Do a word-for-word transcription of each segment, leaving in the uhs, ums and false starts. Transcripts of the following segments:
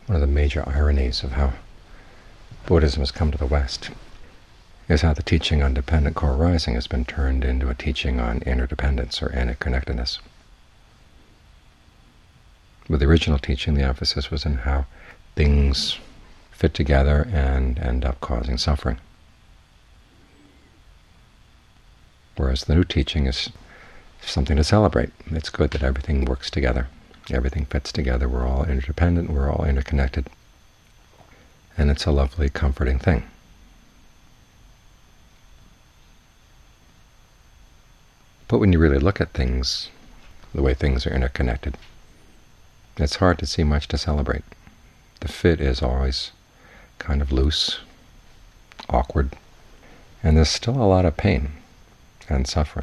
One of the major ironies of how Buddhism has come to the West is how the teaching on dependent co-arising has been turned into a teaching on interdependence or interconnectedness. With the original teaching, the emphasis was in how things fit together and end up causing suffering. Whereas the new teaching is something to celebrate. It's good that everything works together. Everything fits together. We're all interdependent. We're all interconnected. And it's a lovely, comforting thing. But when you really look at things, the way things are interconnected, it's hard to see much to celebrate. The fit is always kind of loose, awkward, and there's still a lot of pain and suffering.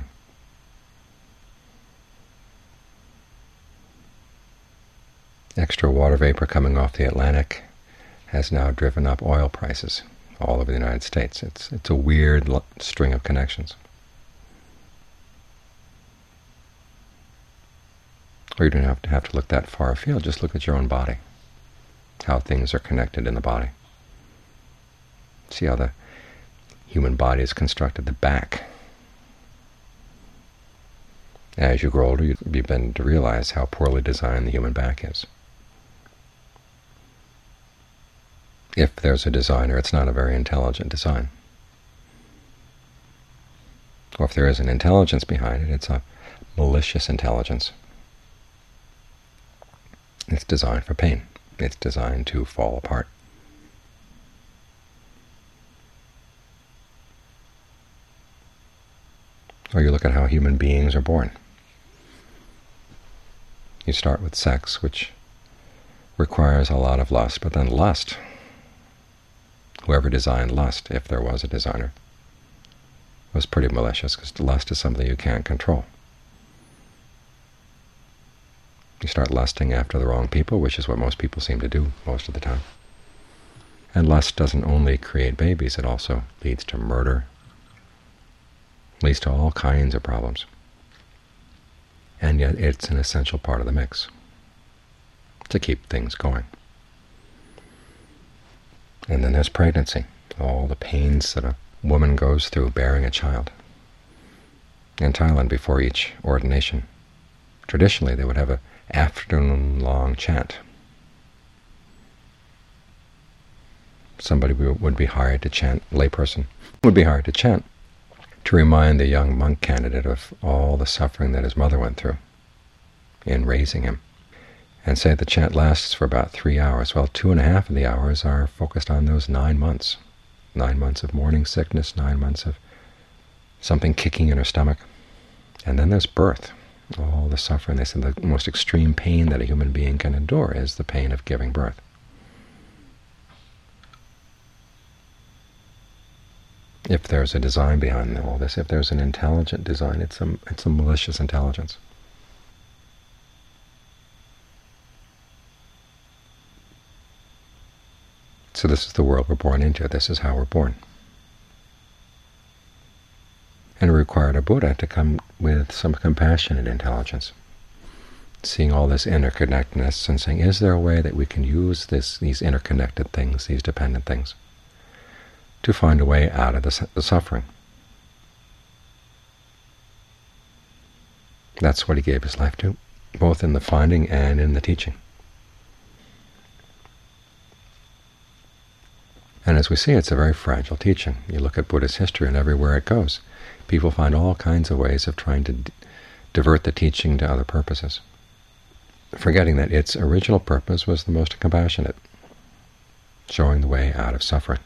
Extra water vapor coming off the Atlantic has now driven up oil prices all over the United States. It's, it's a weird string of connections. Or you don't have to have to look that far afield. Just look at your own body, how things are connected in the body. See how the human body is constructed. The back. As you grow older, you begin to realize how poorly designed the human back is. If there's a designer, it's not a very intelligent design. Or if there is an intelligence behind it, it's a malicious intelligence. It's designed for pain. It's designed to fall apart. Or you look at how human beings are born. You start with sex, which requires a lot of lust, but then lust, whoever designed lust, if there was a designer, was pretty malicious, because lust is something you can't control. You start lusting after the wrong people, which is what most people seem to do most of the time. And lust doesn't only create babies, it also leads to murder, leads to all kinds of problems. And yet it's an essential part of the mix to keep things going. And then there's pregnancy, all the pains that a woman goes through bearing a child. In Thailand, before each ordination, traditionally they would have an afternoon-long chant. Somebody would be hired to chant, a layperson would be hired to chant, to remind the young monk candidate of all the suffering that his mother went through in raising him. And say the chant lasts for about three hours. Well, two and a half of the hours are focused on those nine months. Nine months of morning sickness, nine months of something kicking in her stomach. And then there's birth, all the suffering. They say the most extreme pain that a human being can endure is the pain of giving birth. If there's a design behind all this, if there's an intelligent design, it's a, it's a malicious intelligence. So this is the world we're born into. This is how we're born. And it required a Buddha to come with some compassionate intelligence, seeing all this interconnectedness and saying, is there a way that we can use this, these interconnected things, these dependent things, to find a way out of the, the suffering? That's what he gave his life to, both in the finding and in the teaching. And as we see, it's a very fragile teaching. You look at Buddhist history, and everywhere it goes, people find all kinds of ways of trying to d divert the teaching to other purposes, forgetting that its original purpose was the most compassionate, showing the way out of suffering.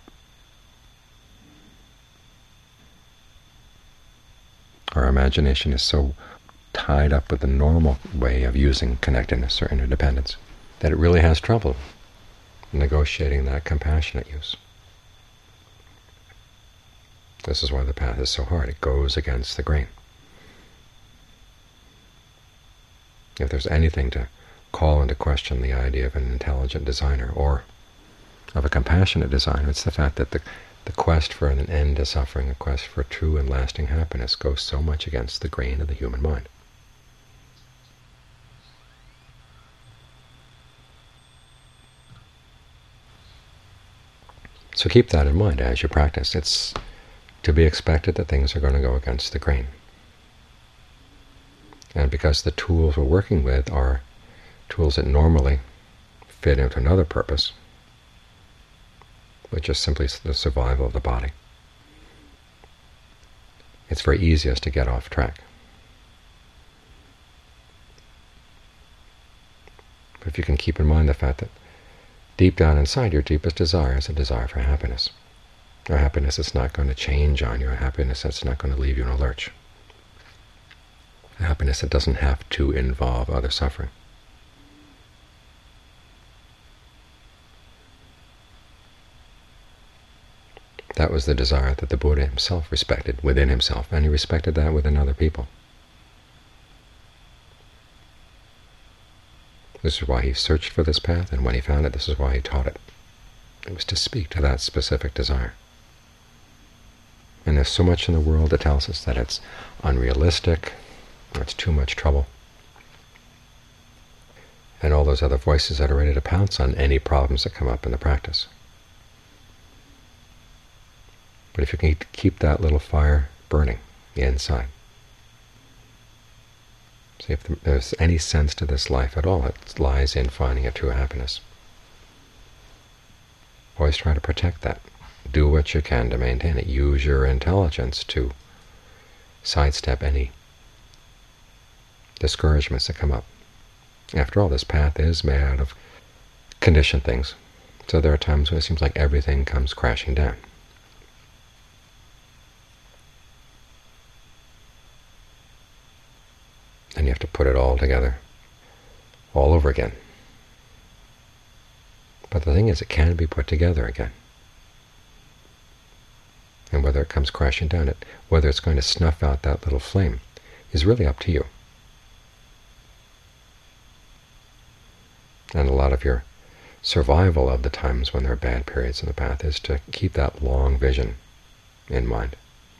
Our imagination is so tied up with the normal way of using connectedness or interdependence that it really has trouble negotiating that compassionate use. This is why the path is so hard. It goes against the grain. If there's anything to call into question the idea of an intelligent designer or of a compassionate designer, it's the fact that the, the quest for an end to suffering, a quest for true and lasting happiness, goes so much against the grain of the human mind. So keep that in mind as you practice. It's to be expected that things are going to go against the grain. And because the tools we're working with are tools that normally fit into another purpose, which is simply the survival of the body, it's very easy to get off track. But if you can keep in mind the fact that deep down inside, your deepest desire is a desire for happiness. A happiness that's not going to change on you, a happiness that's not going to leave you in a lurch. A happiness that doesn't have to involve other suffering. That was the desire that the Buddha himself respected within himself, and he respected that within other people. This is why he searched for this path, and when he found it, this is why he taught it. It was to speak to that specific desire. And there's so much in the world that tells us that it's unrealistic, or it's too much trouble. And all those other voices that are ready to pounce on any problems that come up in the practice. But if you can keep that little fire burning inside, see if there's any sense to this life at all, it lies in finding a true happiness. Always try to protect that. Do what you can to maintain it. Use your intelligence to sidestep any discouragements that come up. After all, this path is made out of conditioned things. So there are times when it seems like everything comes crashing down. And you have to put it all together, all over again. But the thing is, it can be put together again. And whether it comes crashing down, it, whether it's going to snuff out that little flame, is really up to you. And a lot of your survival of the times when there are bad periods in the path is to keep that long vision in mind.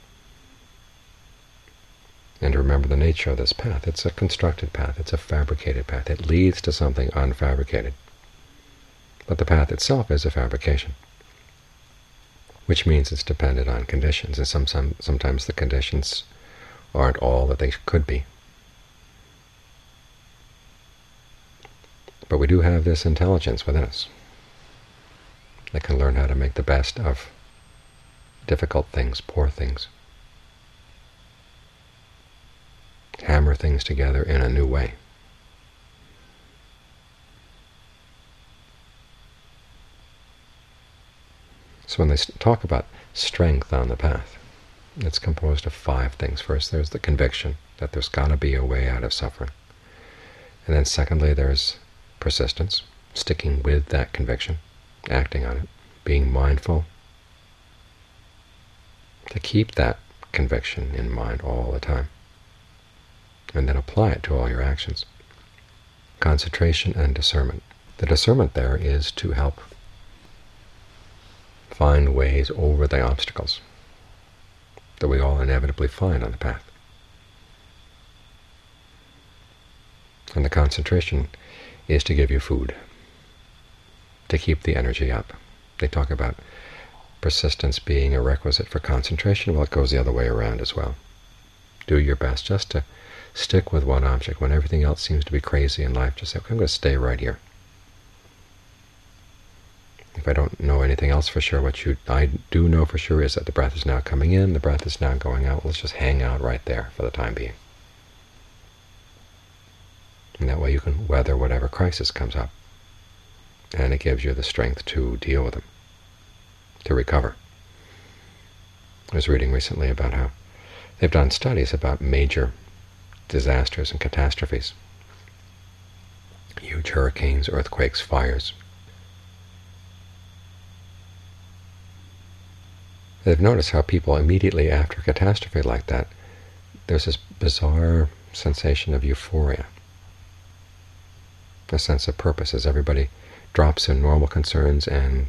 And to remember the nature of this path. It's a constructed path. It's a fabricated path. It leads to something unfabricated. But the path itself is a fabrication, which means it's dependent on conditions. And sometimes, sometimes the conditions aren't all that they could be. But we do have this intelligence within us that can learn how to make the best of difficult things, poor things. Hammer things together in a new way. So when they talk about strength on the path, it's composed of five things. First, there's the conviction that there's got to be a way out of suffering. And then secondly, there's persistence, sticking with that conviction, acting on it, being mindful to keep that conviction in mind all the time, and then apply it to all your actions. Concentration and discernment. The discernment there is to help find ways over the obstacles that we all inevitably find on the path. And the concentration is to give you food, to keep the energy up. They talk about persistence being a requisite for concentration. Well, it goes the other way around as well. Do your best just to stick with one object. When everything else seems to be crazy in life, just say, okay, I'm going to stay right here. If I don't know anything else for sure, what you I do know for sure is that the breath is now coming in, the breath is now going out. Let's just hang out right there for the time being. And that way you can weather whatever crisis comes up. And it gives you the strength to deal with them, to recover. I was reading recently about how they've done studies about major disasters and catastrophes, huge hurricanes, earthquakes, fires. They've noticed how people immediately after a catastrophe like that, there's this bizarre sensation of euphoria, a sense of purpose as everybody drops in normal concerns and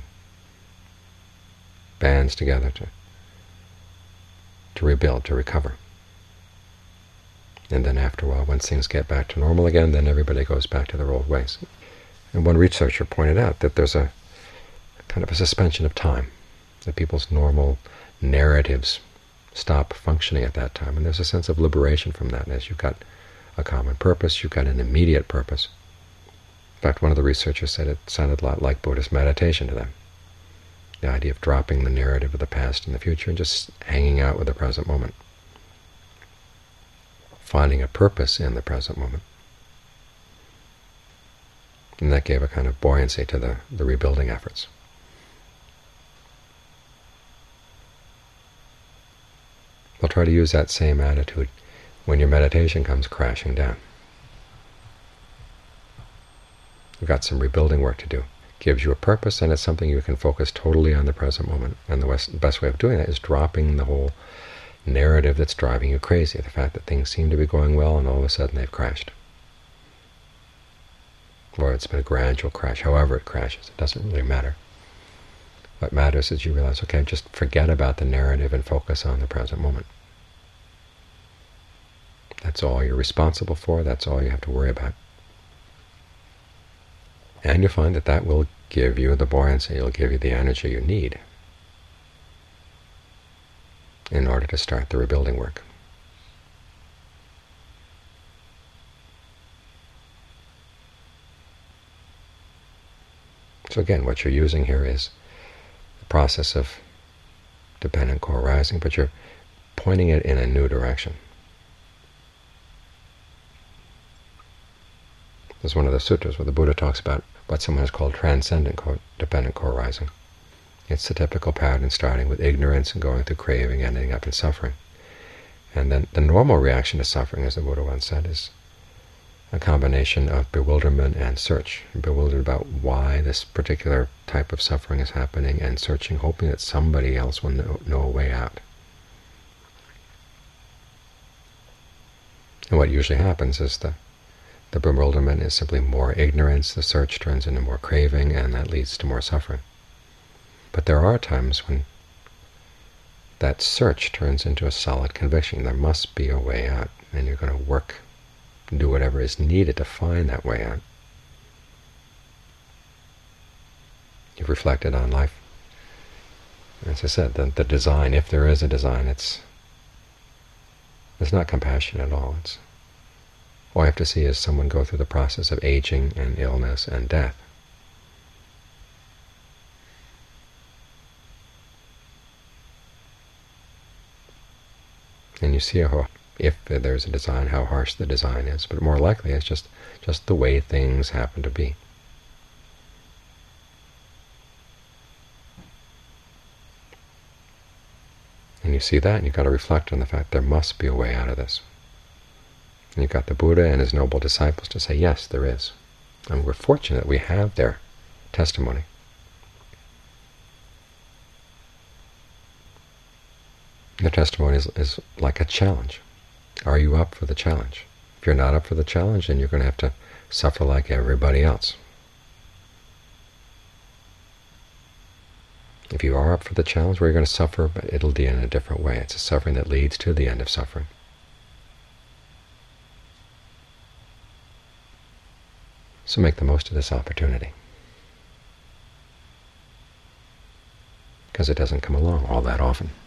bands together to, to rebuild, to recover. And then after a while, once things get back to normal again, then everybody goes back to their old ways. And one researcher pointed out that there's a kind of a suspension of time that people's normal narratives stop functioning at that time, and there's a sense of liberation from that. As you've got a common purpose, you've got an immediate purpose. In fact, one of the researchers said it sounded a lot like Buddhist meditation to them. The idea of dropping the narrative of the past and the future and just hanging out with the present moment. Finding a purpose in the present moment. And that gave a kind of buoyancy to the, the rebuilding efforts. Well, try to use that same attitude when your meditation comes crashing down. You've got some rebuilding work to do. It gives you a purpose, and it's something you can focus totally on the present moment. And the best way of doing that is dropping the whole narrative that's driving you crazy, the fact that things seem to be going well and all of a sudden they've crashed. Or it's been a gradual crash, however it crashes. It doesn't really matter. What matters is you realize, okay, just forget about the narrative and focus on the present moment. That's all you're responsible for. That's all you have to worry about. And you'll find that that will give you the buoyancy. It'll give you the energy you need in order to start the rebuilding work. So again, what you're using here is the process of dependent co-arising, but you're pointing it in a new direction. There's one of the sutras where the Buddha talks about what someone has called transcendent co dependent co-arising. It's the typical pattern starting with ignorance and going through craving, ending up in suffering. And then the normal reaction to suffering, as the Buddha once said, is a combination of bewilderment and search. You're bewildered about why this particular type of suffering is happening, and searching, hoping that somebody else will know, know a way out. And what usually happens is the The bewilderment is simply more ignorance, the search turns into more craving, and that leads to more suffering. But there are times when that search turns into a solid conviction. There must be a way out, and you're going to work, do whatever is needed to find that way out. You've reflected on life. As I said, the, the design, if there is a design, it's, it's not compassion at all. It's all you have to see is someone go through the process of aging and illness and death. And you see how, if there's a design, how harsh the design is. But more likely it's just, just the way things happen to be. And you see that, and you've got to reflect on the fact there must be a way out of this. And you've got the Buddha and his noble disciples to say, yes, there is. And we're fortunate that we have their testimony. The testimony is, is like a challenge. Are you up for the challenge? If you're not up for the challenge, then you're going to have to suffer like everybody else. If you are up for the challenge, well, you're going to suffer, but it'll be in a different way. It's a suffering that leads to the end of suffering. So make the most of this opportunity, because it doesn't come along all that often.